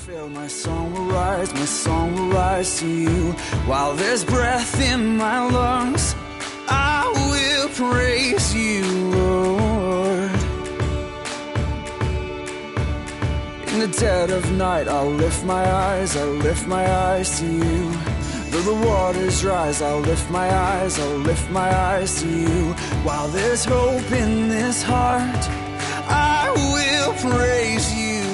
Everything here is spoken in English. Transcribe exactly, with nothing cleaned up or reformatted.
fail, my song will rise, my song will rise to you. While there's breath in my lungs, I will praise you, Lord. In the dead of night, I'll lift my eyes, I'll lift my eyes to you. Though the waters rise, I'll lift my eyes, I'll lift my eyes to you. While there's hope in this heart, I will praise you,